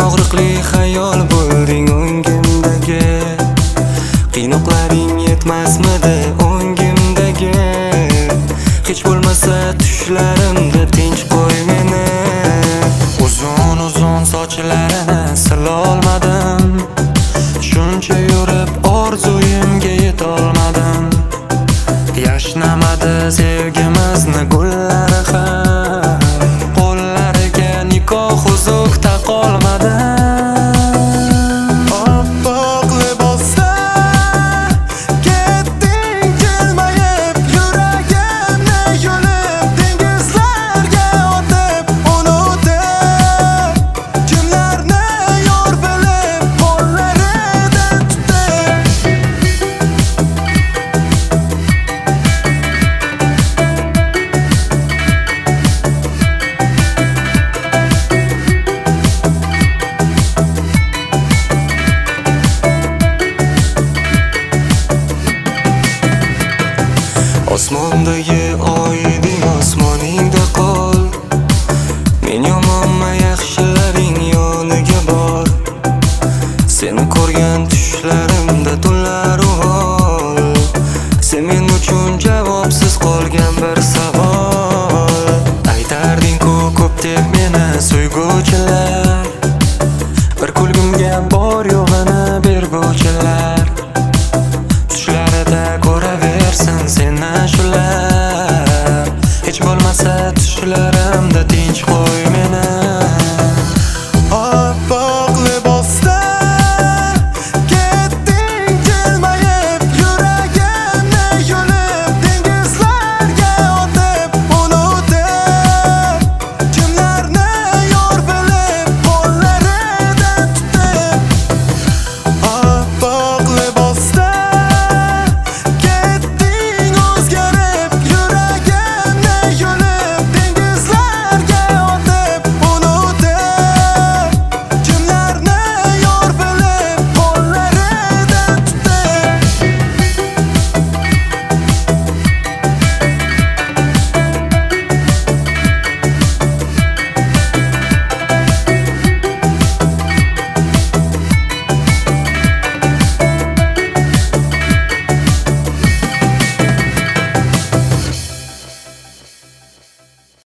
og'riqli xayol bo'lding o'ngimdagi. Qiynoqlaring yetmasmidi o'ngimdagi? Hech bo'lmasa tushlarimda tinch qo'y meni. Uzun sochlarini silolmadim, shuncha yurib orzuyimga yetolmadim. Yashnamadi sevgimizni gullari ham, qo'llariga nikoh uzuk taqolmadi. Oppoq libosda ketding jilmayib, yuragimni yulib, dengizlarga otib unutib, kimlarni yor bilib qo'llaridan tutib. Osmondagi